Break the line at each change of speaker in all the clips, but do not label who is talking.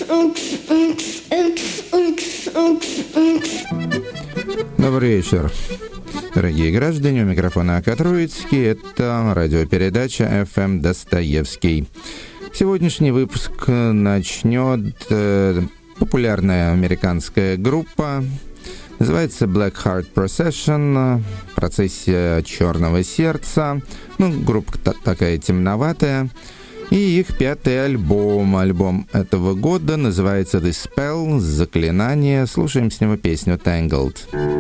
Добрый вечер, дорогие граждане. У микрофона Ака Троицкий. Это радиопередача FM Достоевский. Сегодняшний выпуск начнет популярная американская группа. Называется Black Heart Procession, процессия черного сердца. Группа такая темноватая. И их пятый альбом. Альбом этого года называется The Spell, Заклинание. Слушаем с него песню Tangled.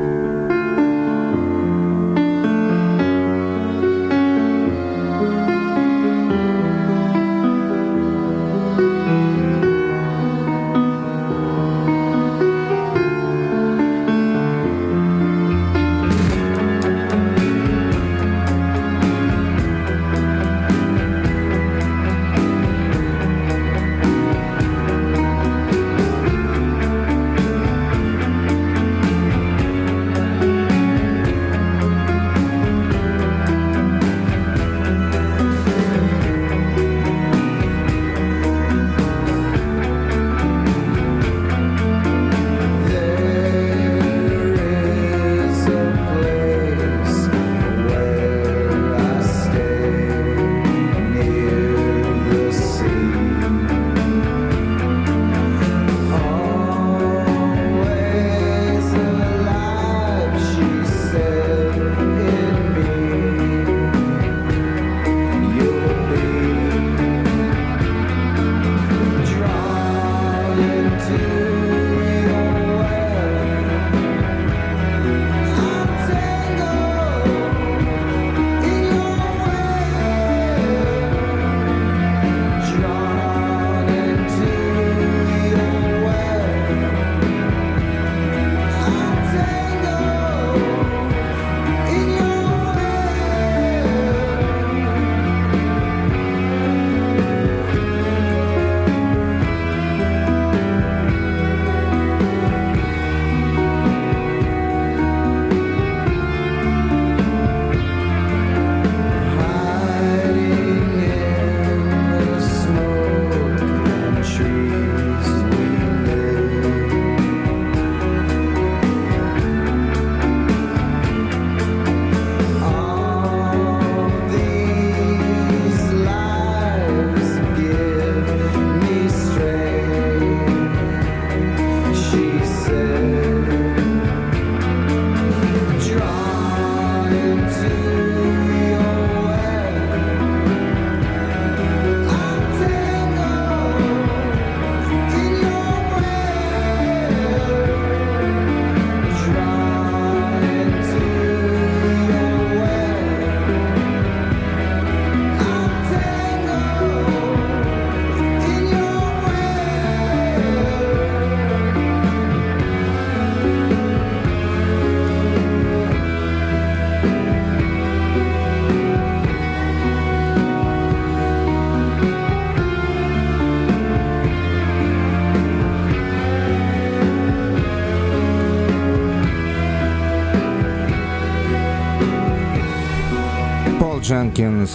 Jenkins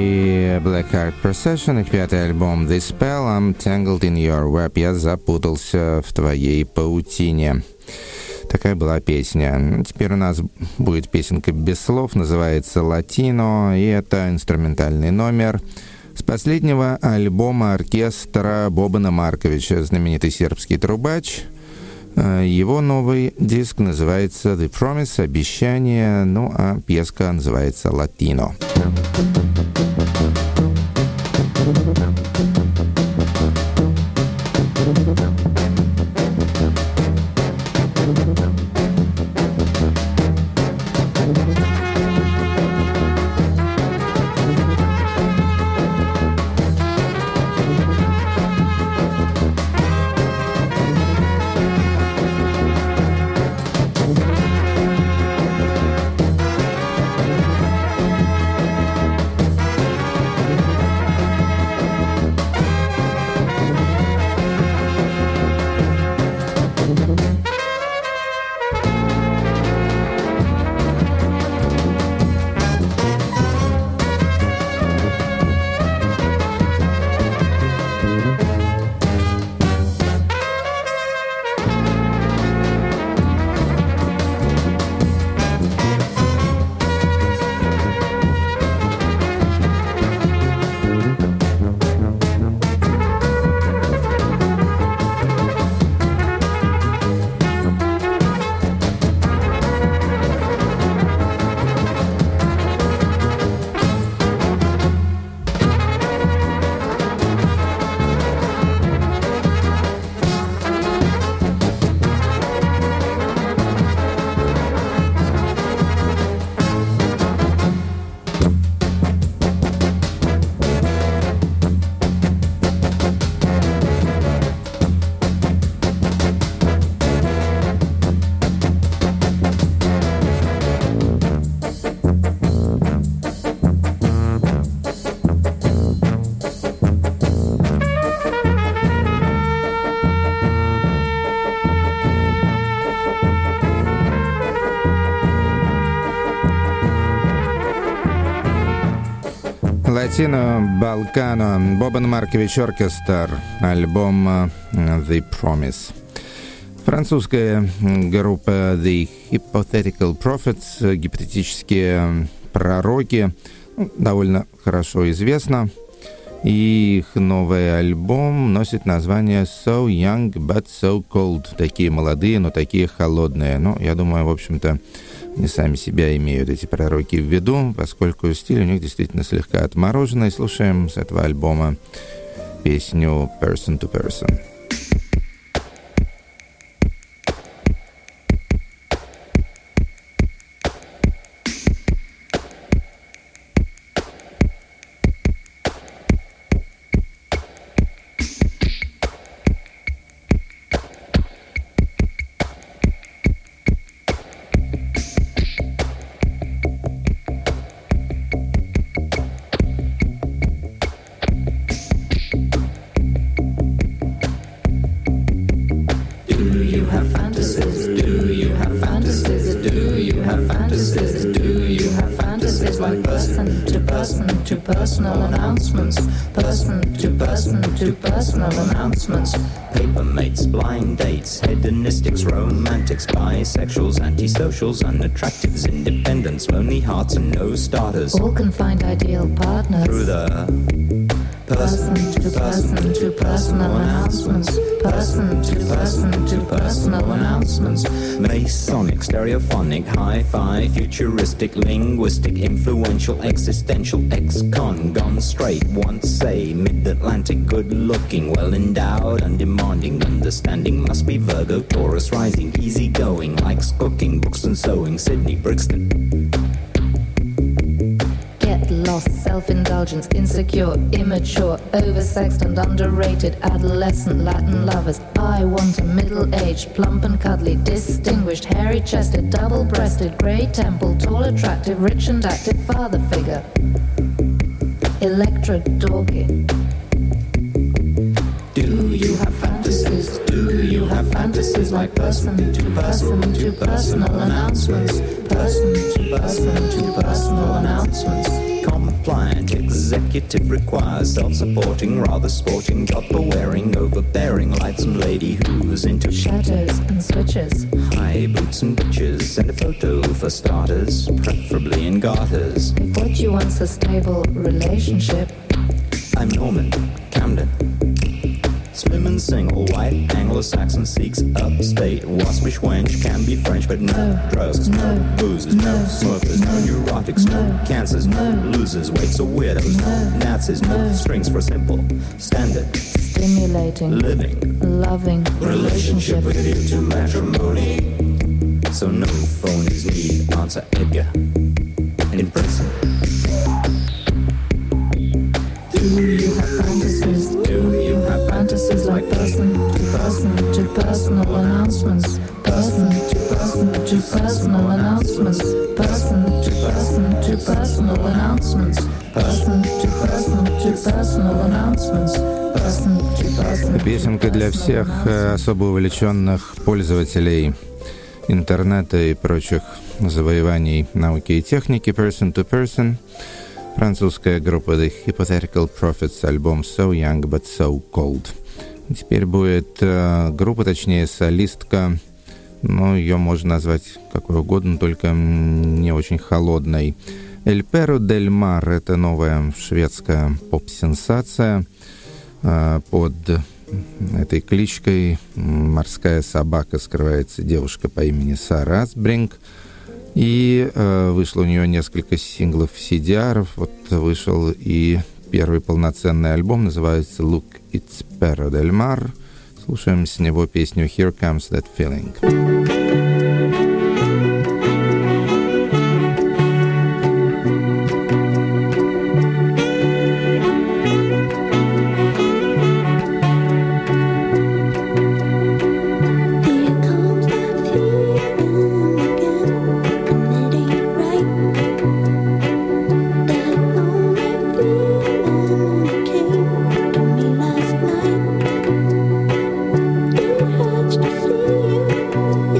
и Black Heart Procession, их пятый альбом The Spell, I'm Tangled in Your Web, я запутался в твоей паутине. Такая была песня. Теперь у нас будет песенка без слов, называется «Латино», и это инструментальный номер с последнего альбома оркестра Бобана Марковича, знаменитый сербский трубач. Его новый диск называется «The Promise», «Обещание», а песка называется «Латино». Латино-Балкано, Бобан Маркович Оркестр, альбом The Promise. Французская группа The Hypothetical Prophets, гипотетические пророки, довольно хорошо известна. И их новый альбом носит название So Young But So Cold. Такие молодые, но такие холодные. Ну, я думаю, в общем-то, они сами себя имеют, эти пророки, в виду, поскольку стиль у них действительно слегка отмороженный. Слушаем с этого альбома песню Person to Person.
Papermates, blind dates, hedonistics, romantics, bisexuals, antisocials, unattractives, independents, lonely hearts and no starters.
All can find ideal partners
Through the person to personal announcements. Person to personal announcements. Masonic, stereophonic, hi-fi, futuristic, linguistic, influential, existential, ex-con, gone straight, once say, mid-Atlantic, good-looking, well-endowed, undemanding, understanding, must be Virgo, Taurus, rising, easy-going, likes cooking, books and sewing, Sydney, Brixton.
Lost, self-indulgence, insecure, immature, oversexed and underrated, adolescent Latin lovers. I want a middle-aged, plump and cuddly, distinguished, hairy-chested, double-breasted, grey-templed, tall, attractive, rich and active father figure. Electra Dorky.
Do you have fantasies? Do you have fantasies like person to personal announcements? Person to personal announcements. Compliant executive requires self-supporting, rather sporting, job-wearing, overbearing, lightsome lady who's into
shadows and switches,
high boots and bitches. Send a photo for starters, preferably in garters.
If what you want's a stable relationship,
I'm Norman Camden. Slim and single, white, Anglo-Saxon, Sikhs, upstate, waspish wench, can be French, but no drugs, no boozers, no smokers, no neurotics, no cancers, no losers, wakes or weirdos, no Nazis, no strings for a simple, standard,
stimulating,
living,
loving
relationship with you to matrimony. So no phonies need answer Edgar in person. Do you have fantasies? Do you have fantasies like person to personal announcements? Person to personal announcements. Person to personal announcements. Person to personal announcements. Person to personal.
Песенка для всех особо увлеченных пользователей интернета и прочих завоеваний науки и техники. Person to Person. Французская группа The Hypothetical Prophets, альбом So Young But So Cold. Теперь будет группа, точнее солистка, но ее можно назвать какой угодно, только не очень холодной. El Perro del Mar — это новая шведская поп-сенсация. Под этой кличкой «Морская собака» скрывается девушка по имени Сара Асбринг. И вышло у нее несколько синглов CDR-ов. Вот вышел и первый полноценный альбом, называется Look It's Perro del Mar. Слушаем с него песню Here Comes That Feeling.
It hurts to see you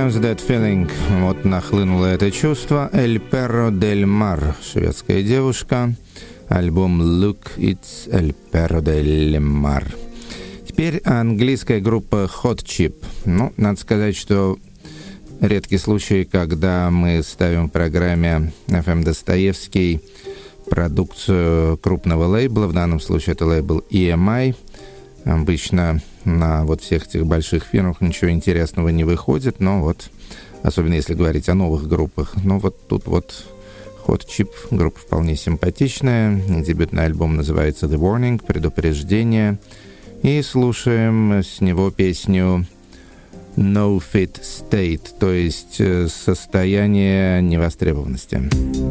Sometimes That Feeling. Вот нахлынуло это чувство. El Perro del Mar. Шведская девушка. Альбом Look, It's El Perro del Mar. Теперь английская группа Hot Chip. Ну, надо сказать, что редкий случай, когда мы ставим в программе FM Достоевский продукцию крупного лейбла. В данном случае это лейбл EMI. Обычно на вот всех этих больших фирмах ничего интересного не выходит, но вот, особенно если говорить о новых группах. Но вот тут вот Hot Chip, группа вполне симпатичная. Дебютный альбом называется The Warning, предупреждение. И слушаем с него песню No Fit State, то есть состояние невостребованности.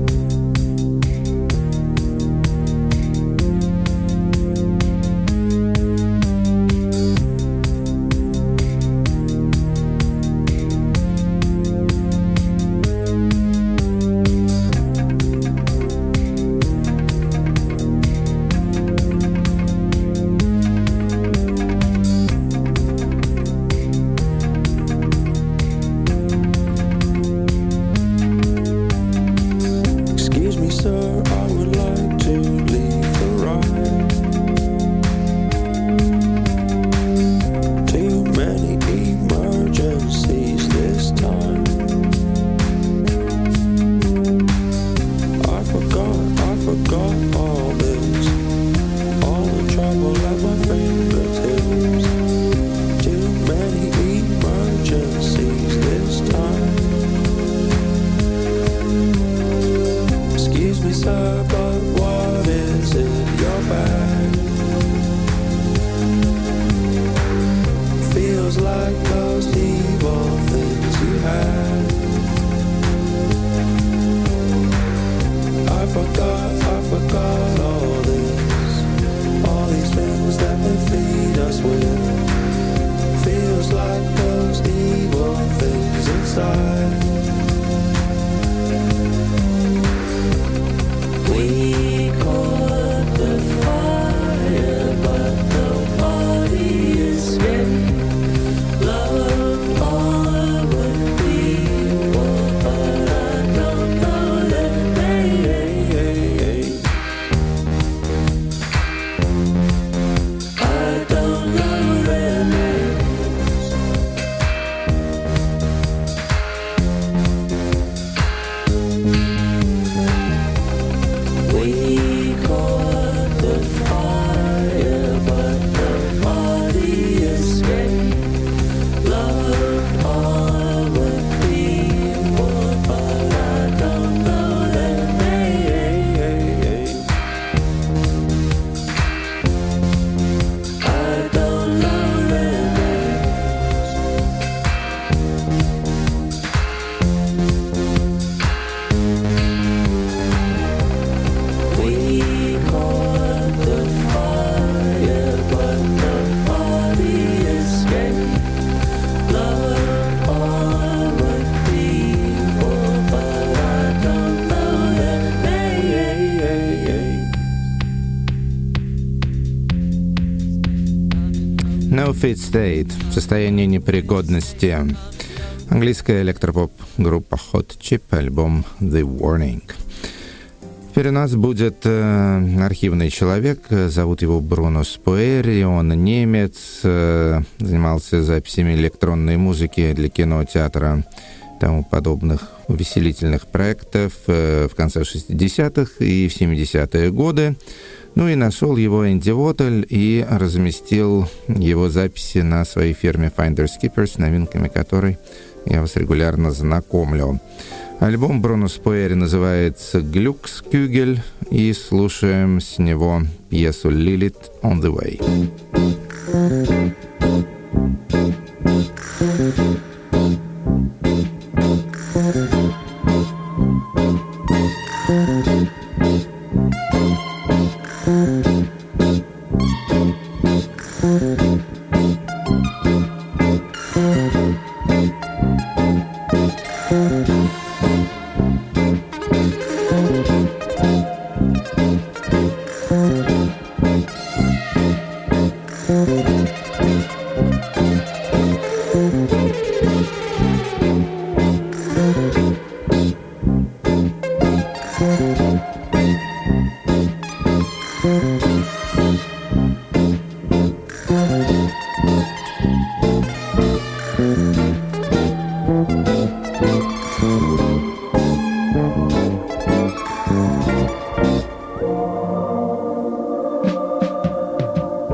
No Fit State. Состояние непригодности. Английская электропоп-группа Hot Chip, альбом The Warning. Теперь у нас будет архивный человек, зовут его Бруно Споэри, он немец, занимался записями электронной музыки для кино, театра и тому подобных увеселительных проектов в конце 60-х и в 70-е годы. Ну и нашел его Энди Уоттель и разместил его записи на своей фирме Finders Keepers, с новинками которой я вас регулярно знакомлю. Альбом Бруно Споэри называется «Глюкскюгель», и слушаем с него пьесу «Lilith on the Way».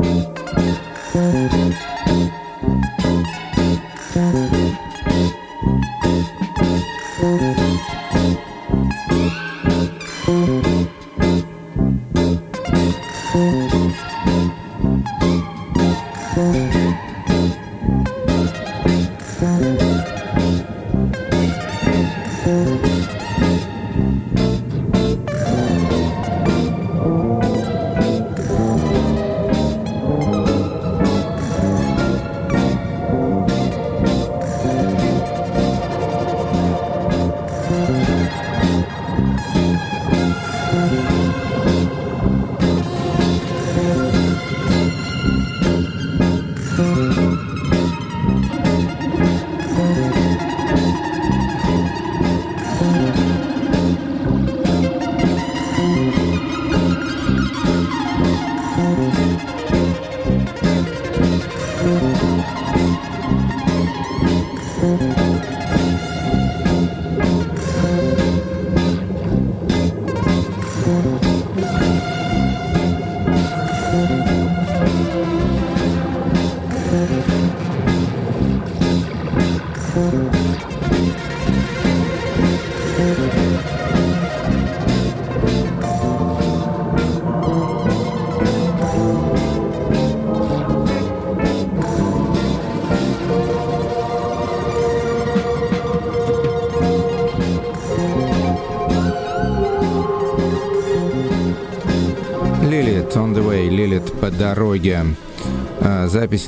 Лилит по дороге. Запись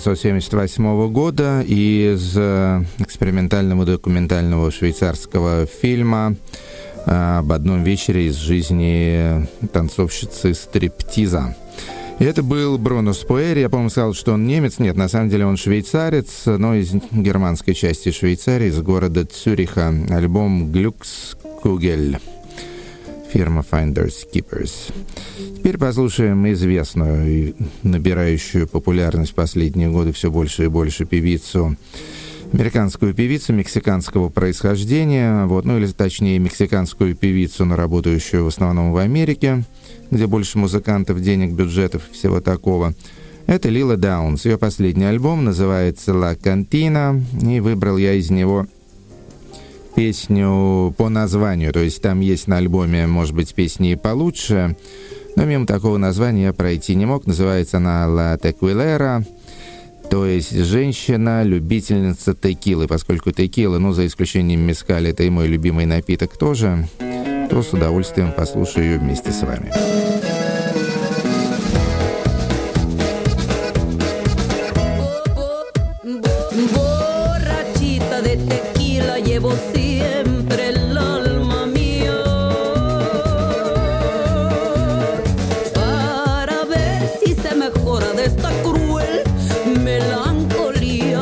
1978 года из экспериментального документального швейцарского фильма об одном вечере из жизни танцовщицы стриптиза. И это был Бруно Спуэри. Я, по-моему, сказал, что он немец. Нет, на самом деле он швейцарец, но из германской части Швейцарии, из города Цюриха. Альбом «Glückskugel». Фирма Finders Keepers. Теперь послушаем известную и набирающую популярность в последние годы все больше и больше певицу, американскую певицу мексиканского происхождения, ну или точнее мексиканскую певицу, но работающую в основном в Америке, где больше музыкантов, денег, бюджетов и всего такого. Это Лила Даунс. Ее последний альбом называется «La Cantina», и выбрал я из него песню по названию, то есть там есть на альбоме, может быть, песни и получше, но мимо такого названия я пройти не мог. Называется она «La Tequilera», то есть «Женщина-любительница текилы». Поскольку текила, за исключением мезкаля, это и мой любимый напиток тоже, то с удовольствием послушаю ее вместе с вами.
Siempre el alma mía para ver si se mejora de esta cruel melancolía.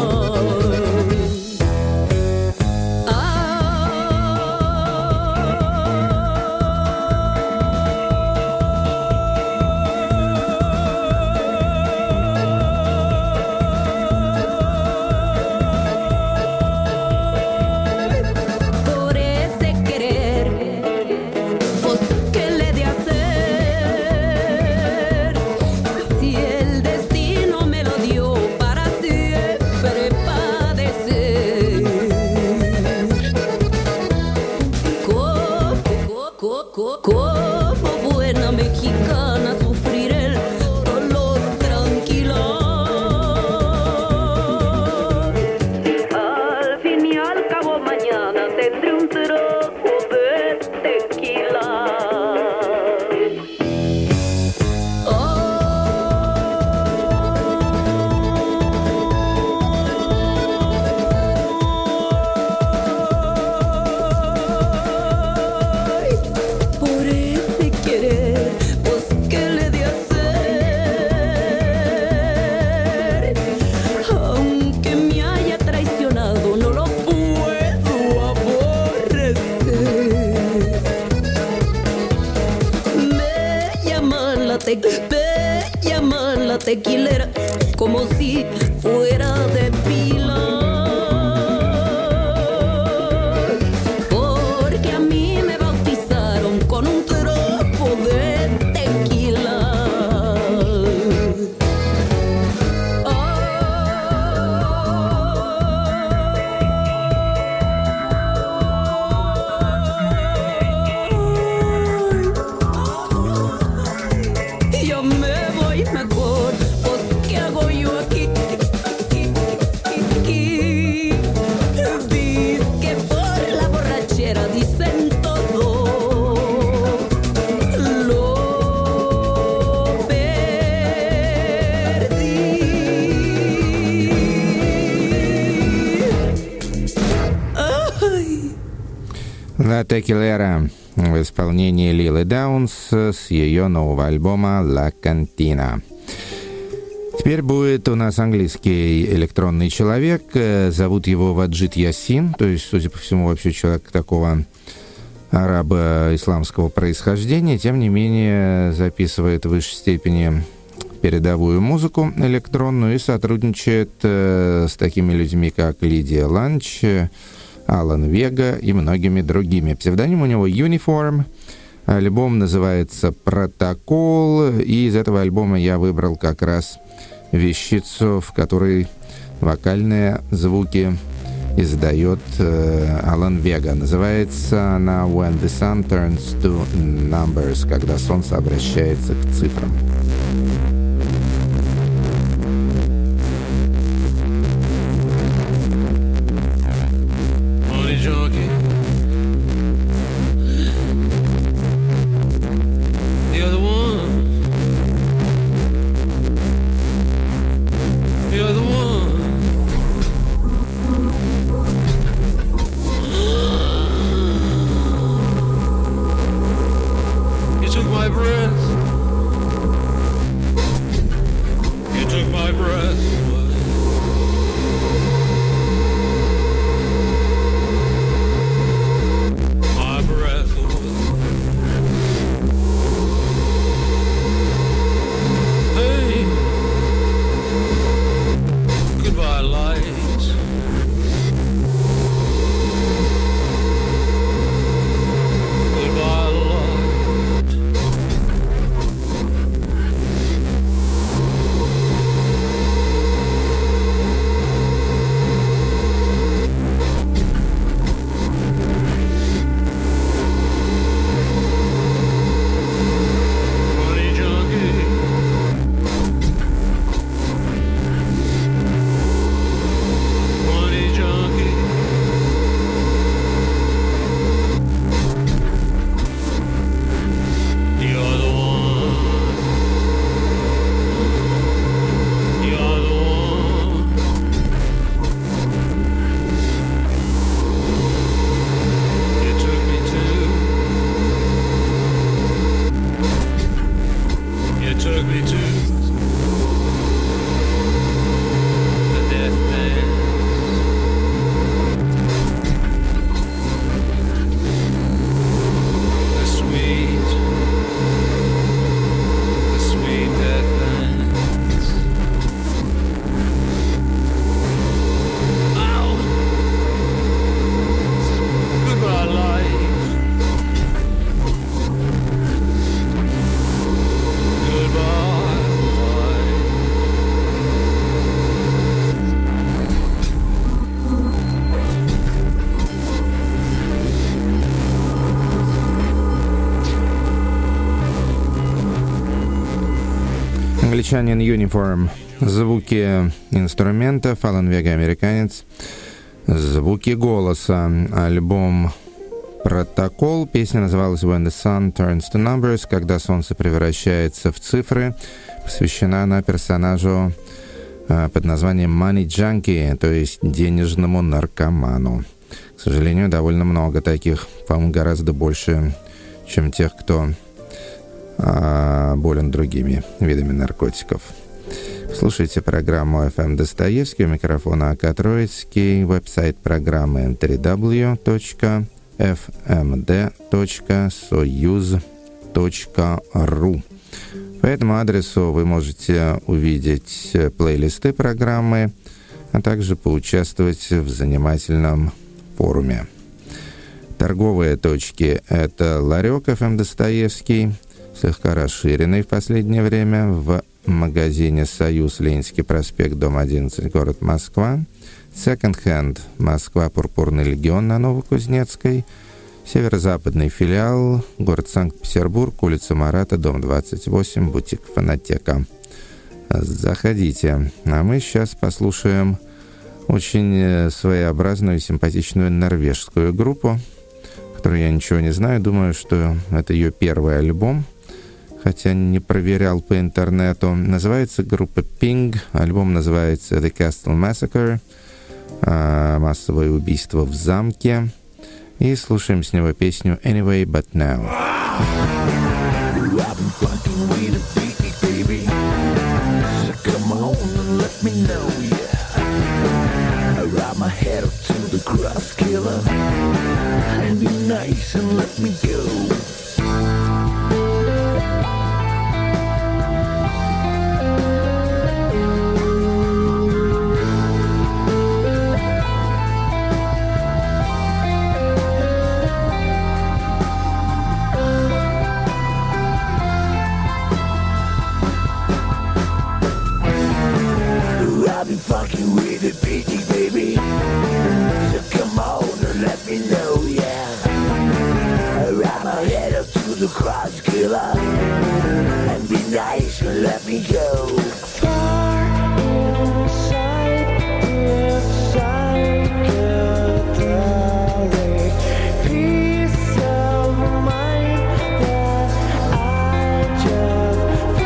Como buena mexicana sufriré el dolor tranquila. Al fin y al cabo mañana tendré un trago de tequila. Me llaman la tequilera como si fuera de pila, porque a mí me bautizaron con un trago de tequila.
La Tequilera в исполнении Лилы Даунс с ее нового альбома «La Cantina». Теперь будет у нас английский электронный человек. Зовут его Ваджид Ясин, то есть, судя по всему, вообще человек такого арабо-исламского происхождения. Тем не менее, записывает в высшей степени передовую музыку электронную и сотрудничает с такими людьми, как Лидия Ланч, Алан Вега и многими другими. Псевдоним у него Uniform. Альбом называется «Протокол», и из этого альбома я выбрал как раз вещицу, в которой вокальные звуки издает Алан Вега. Называется она «When the sun turns to numbers», когда солнце обращается к цифрам. Англичанин Uniform. Звуки инструментов, Алан Вега американец. Звуки голоса. Альбом «Протокол». Песня называлась «When the sun turns to numbers», когда солнце превращается в цифры. Посвящена она персонажу под названием Money Junkie, то есть денежному наркоману. К сожалению, довольно много таких, по-моему, гораздо больше, чем тех, кто болен другими видами наркотиков. Слушайте программу FM Достоевский, у микрофона АК Троицкий, веб-сайт программы www.fmd.soyuz.ru. По этому адресу вы можете увидеть плейлисты программы, а также поучаствовать в занимательном форуме. Торговые точки — это ларек FM Достоевский, слегка расширенный в последнее время, в магазине «Союз», Ленинский проспект, дом 11, город Москва. Second Hand, Москва, Пурпурный легион на Новокузнецкой. Северо-западный филиал, город Санкт-Петербург, улица Марата, дом 28, бутик «Фонотека». Заходите. А мы сейчас послушаем очень своеобразную и симпатичную норвежскую группу, о которой я ничего не знаю. Думаю, что это ее первый альбом, хотя не проверял по интернету. Называется группа Ping. Альбом называется The Castle Massacre. Массовое убийство в замке. И слушаем с него песню «Anyway But Now».
Cross killer and be nice and let me go. I've been fucking with a pity, baby. Come on and let me know, yeah. I wrap my head up to the cross killer and be nice and let me go. Far inside this psychedelic peace of mind that I just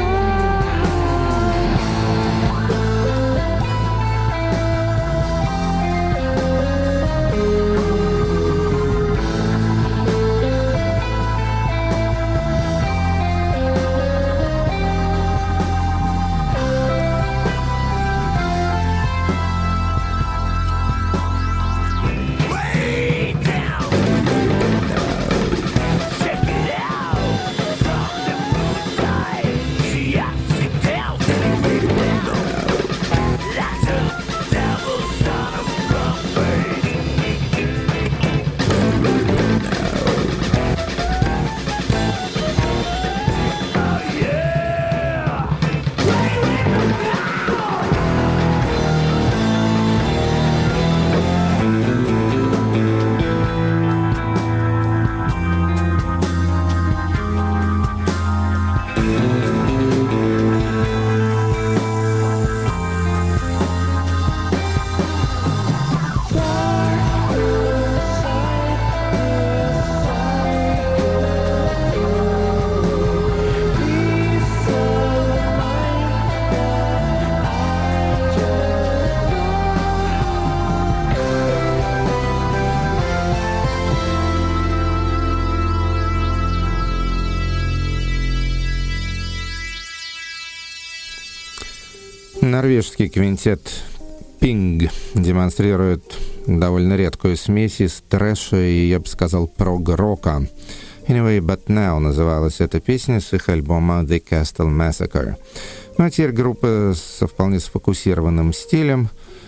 Норвежский квинтет Ping демонстрирует довольно редкую смесь из трэша и, я бы сказал, прог-рока. Anyway But Now называлась эта песня с их альбома The Castle Massacre. Ну а теперь группа со вполне сфокусированным стилем.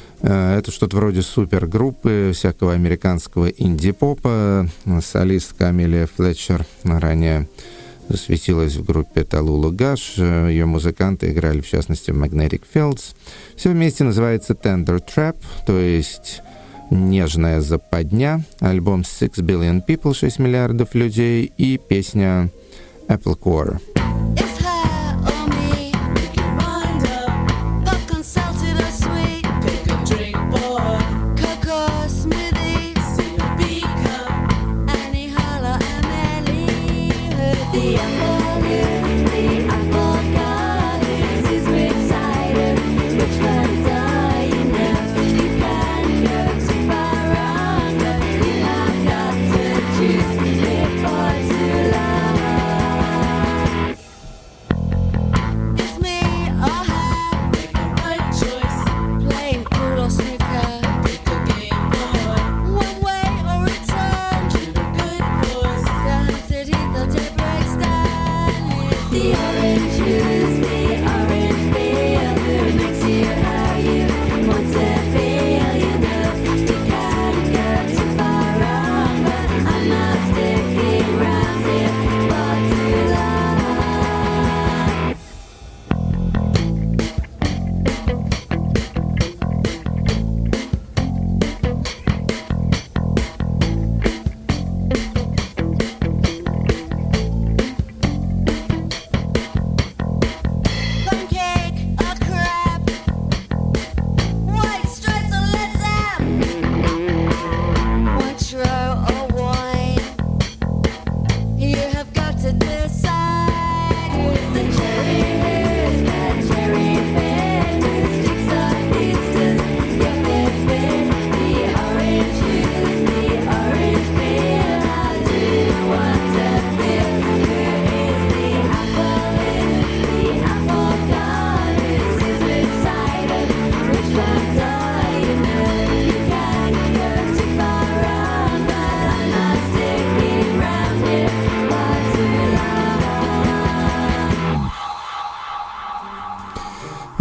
Это что-то вроде супергруппы всякого американского инди-попа. Солистка Амелия Флетчер ранее засветилась в группе Талула Гаш. Ее музыканты играли, в частности, в Magnetic Fields. Все вместе называется Tender Trap, то есть «Нежная западня». Альбом Six Billion People, 6 миллиардов людей, и песня Apple Core.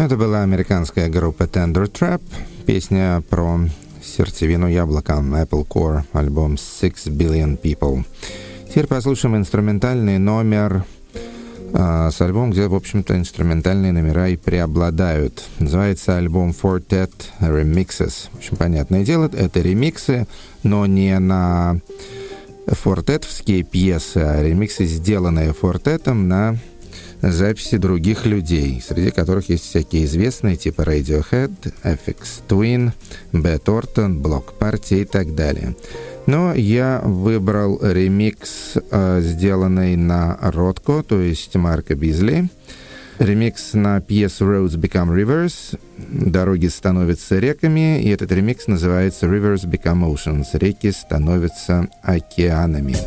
Это была американская группа Tender Trap, песня про сердцевину яблока, Apple Core, альбом Six Billion People. Теперь послушаем инструментальный номер с альбомом, где, в общем-то, инструментальные номера и преобладают. Называется альбом Fortet Remixes. В общем, понятное дело, это ремиксы, но не на фортетовские пьесы, а ремиксы, сделанные фортетом на записи других людей, среди которых есть всякие известные, типа Radiohead, Aphex Twin, Beth Orton, Bloc Party и так далее. Но я выбрал ремикс, сделанный на Ротко, то есть Марка Бизли. Ремикс на пьесу Roads Become Rivers, дороги становятся реками, и этот ремикс называется Rivers Become Oceans, реки становятся океанами.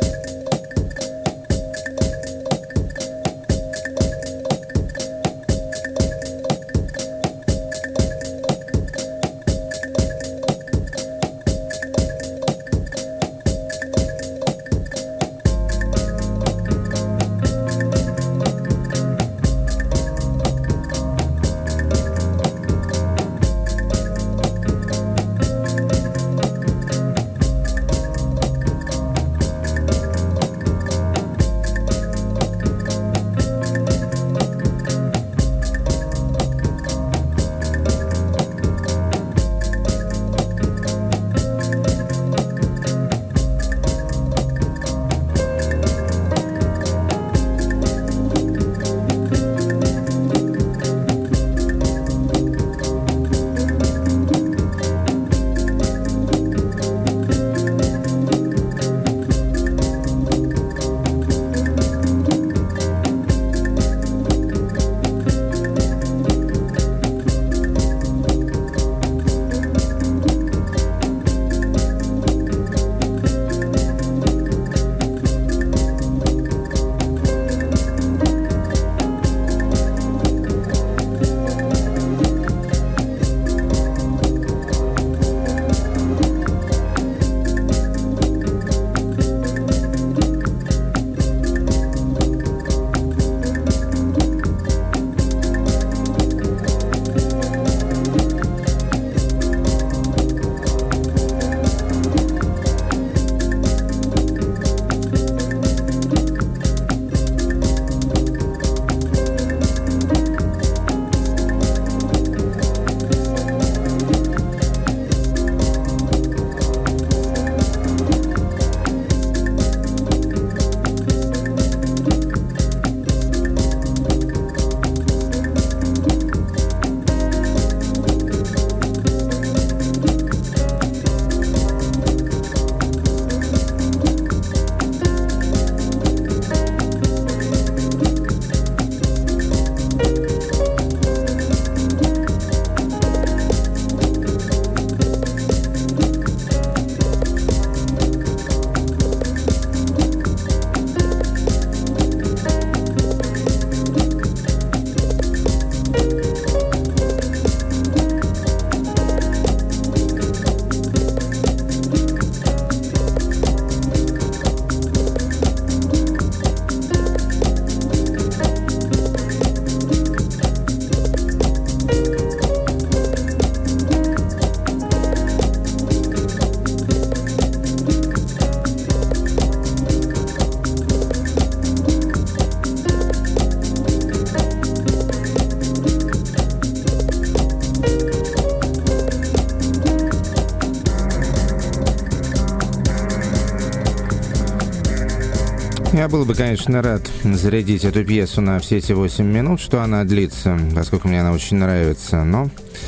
Я был бы, конечно, рад зарядить эту пьесу на все эти 8 минут, что она длится, поскольку мне она очень нравится, но,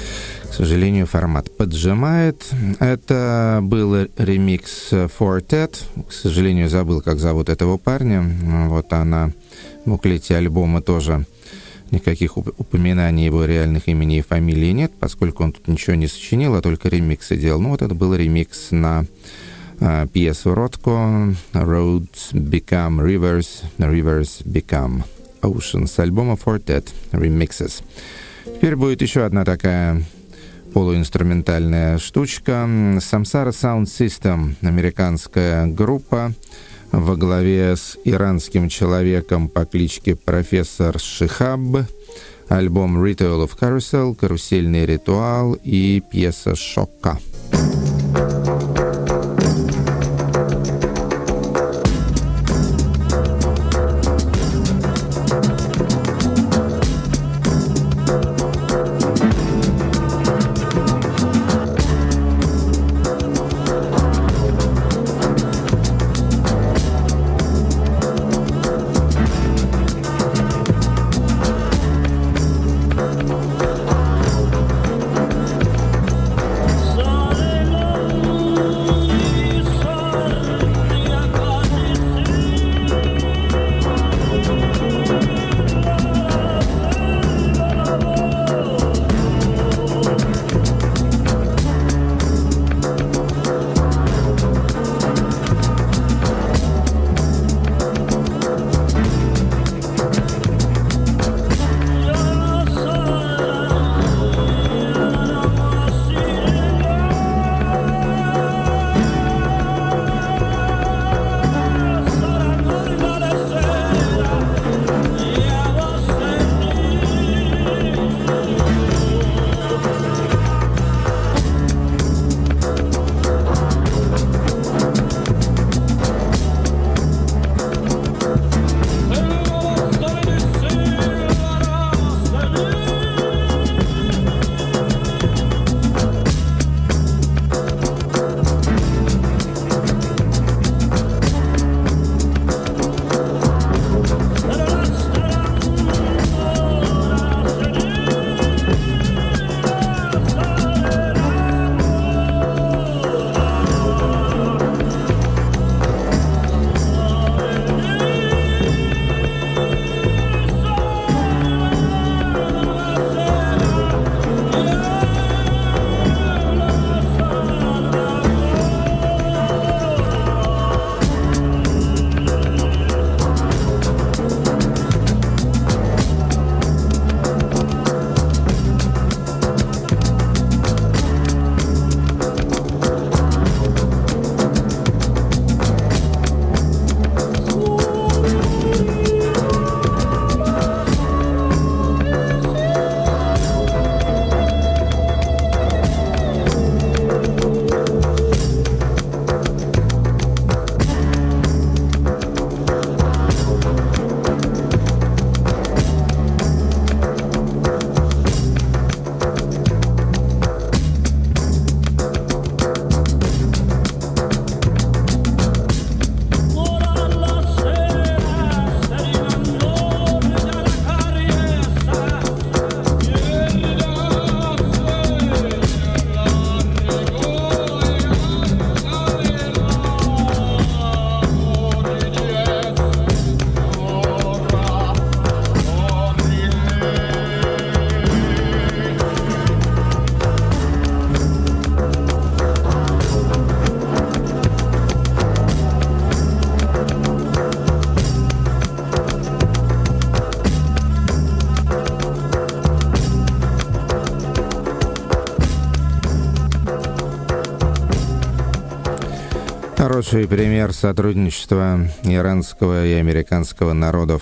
к сожалению, формат поджимает. Это был ремикс Fortet. К сожалению, забыл, как зовут этого парня. Вот она в буклете альбома тоже никаких упоминаний его реальных имени и фамилии нет, поскольку он тут ничего не сочинил, а только ремиксы делал. Ну, вот это был ремикс на пьесу Ротко «Roads Become Rivers, Rivers Become Oceans» с альбома Fortet Remixes. Теперь будет еще одна такая полуинструментальная штучка. Samsara Sound System, американская группа во главе с иранским человеком по кличке Профессор Шихаб. альбом Ritual of Carousel, «Карусельный ритуал» и пьеса «Шокка». Хороший пример сотрудничества иранского и американского народов.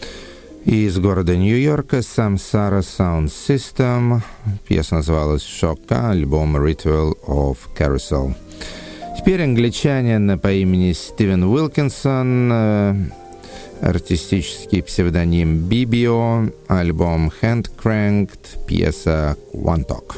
Из города Нью-Йорка Samsara Sound System. Пьеса называлась «Шокка», альбом «Ritual of Carousel». Теперь англичанин по имени Стивен Уилкинсон, артистический псевдоним Бибио, альбом «Hand Cranked», пьеса «One Talk».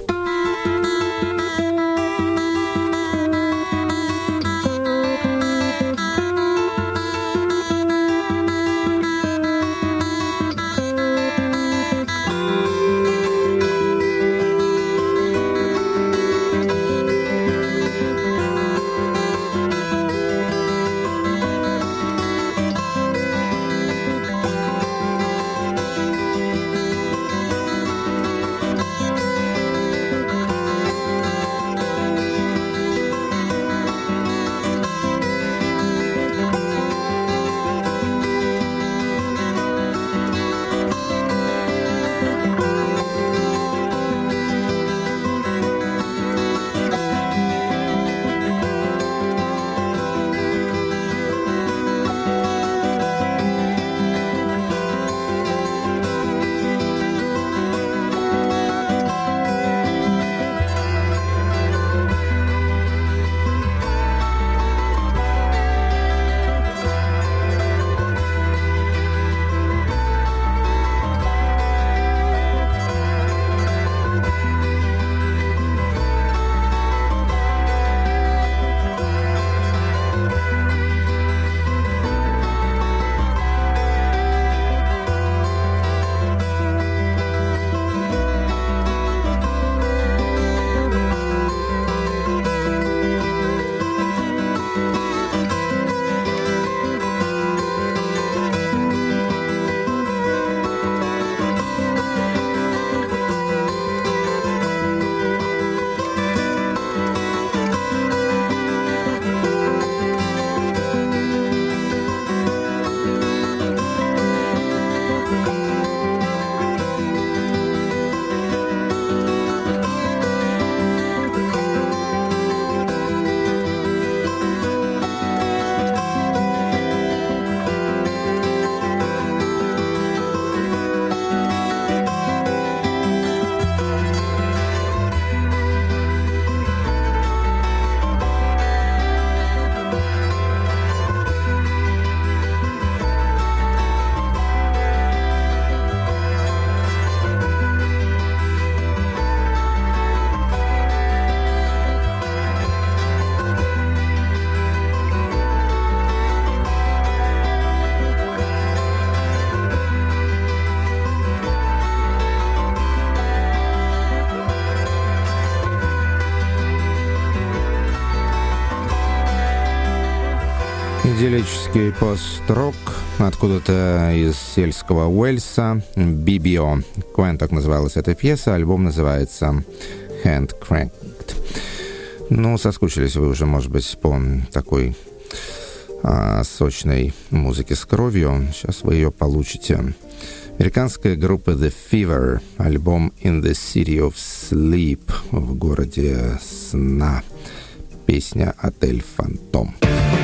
Идиллический пост-рок откуда-то из сельского Уэльса. BBO. Queen, так называлась эта пьеса. Альбом называется Handcranked. Ну, соскучились вы уже, может быть, по такой сочной музыке с кровью. Сейчас вы ее получите. Американская группа The Fever. Альбом In the City of Sleep. В городе сна. Песня «Отель Фантом».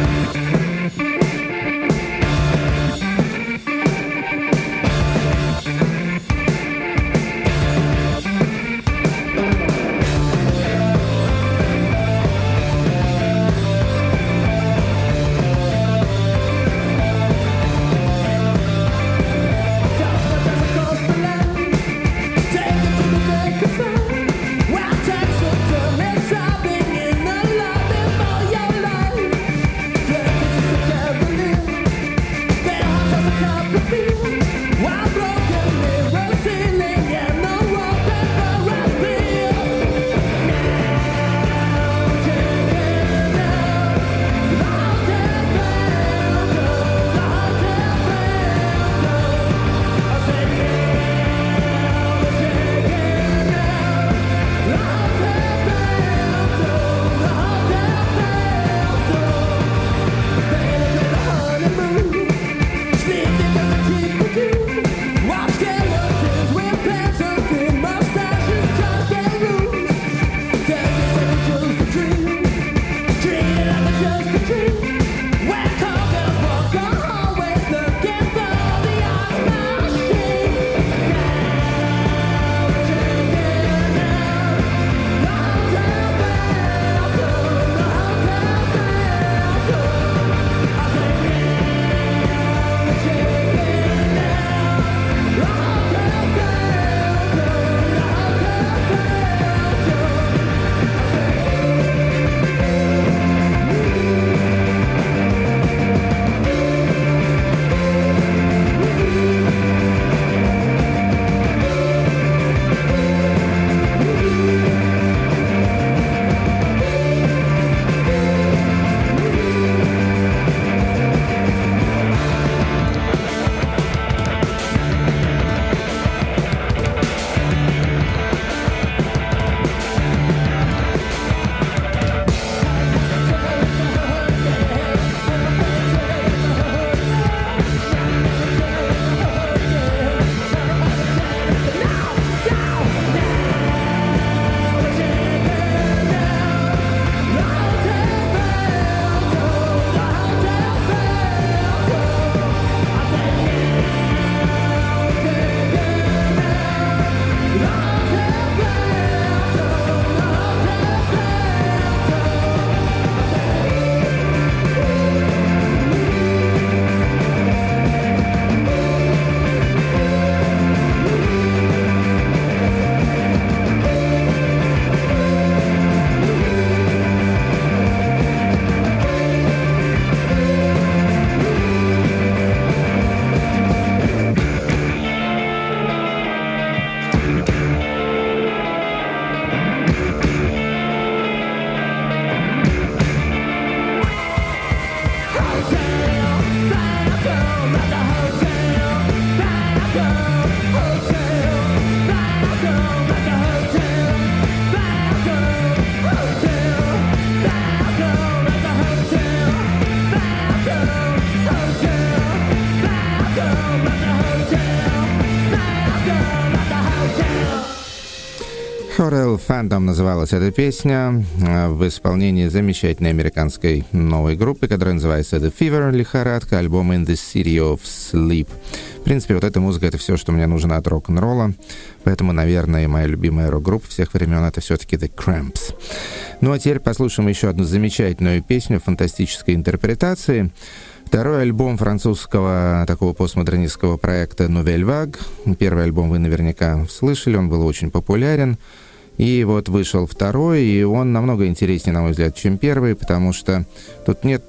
Hotel Phantom называлась эта песня в исполнении замечательной американской новой группы, которая называется The Fever, лихорадка, альбом In the City of Sleep. В принципе, вот эта музыка — это все, что мне нужно от рок-н-ролла, поэтому, наверное, моя любимая рок-группа всех времен — это все-таки The Cramps. Ну а теперь послушаем еще одну замечательную песню фантастической интерпретации. Второй альбом французского такого постмодернистского проекта Nouvelle Vague. Первый альбом вы наверняка слышали, он был очень популярен. И вот вышел второй, и он намного интереснее, на мой взгляд, чем первый, потому что тут нет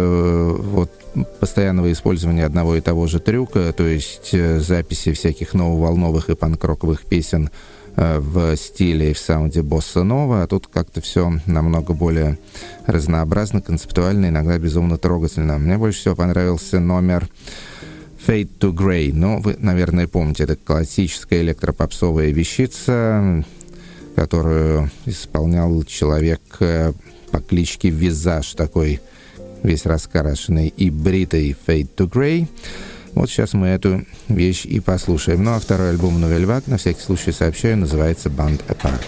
постоянного использования одного и того же трюка, то есть записи всяких нововолновых и панк-роковых песен в стиле и в саунде босса-нова, а тут как-то все намного более разнообразно, концептуально, иногда безумно трогательно. Мне больше всего понравился номер Fade to Grey. Ну, вы, наверное, помните, это классическая электропопсовая вещица, которую исполнял человек по кличке Визаж, такой весь раскрашенный и бритый Fade to Grey. Вот сейчас мы эту вещь и послушаем. Ну а второй альбом Nouvelle Vague, на всякий случай сообщаю, называется Band Apart.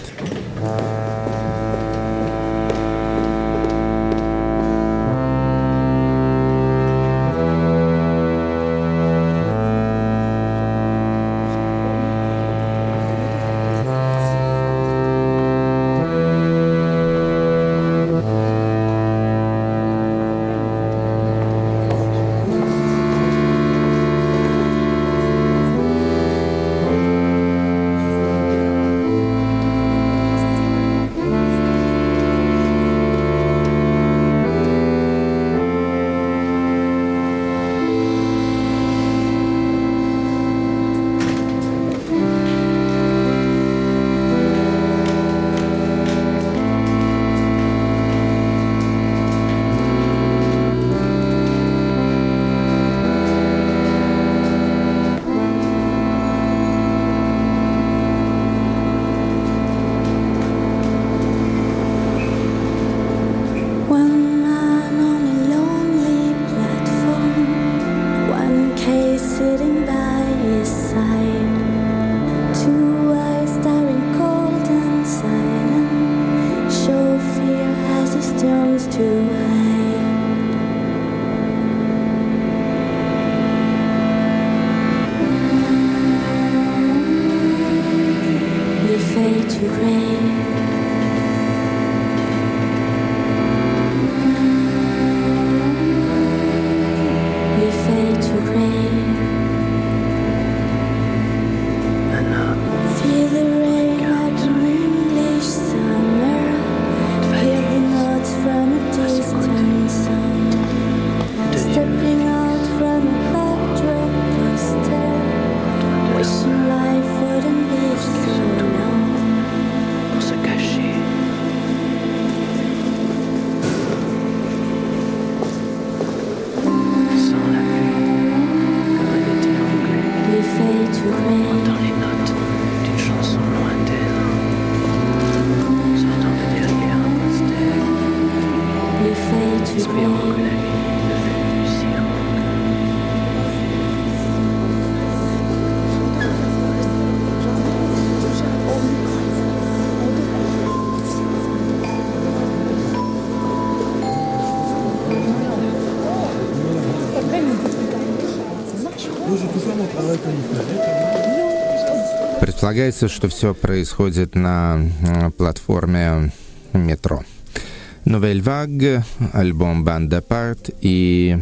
Предполагается, что все происходит на платформе метро. Nouvelle Vague, альбом Band Apart и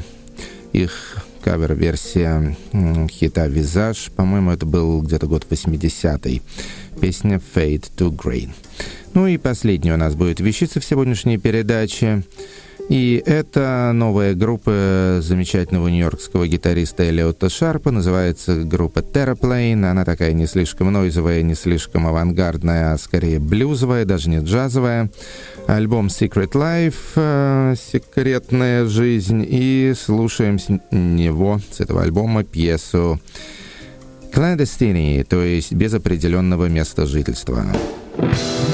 их кавер-версия хита «Визаж». По-моему, это был где-то год 80-й. Песня «Fade to Grey». Ну и последняя у нас будет вещица в сегодняшней передаче. И это новая группа замечательного нью-йоркского гитариста Эллиота Шарпа. Называется группа Terraplane. Она такая не слишком нойзовая, не слишком авангардная, а скорее блюзовая, даже не джазовая. Альбом Secret Life, секретная жизнь. И слушаем с него, с этого альбома, пьесу Clandestine, то есть без определенного места жительства.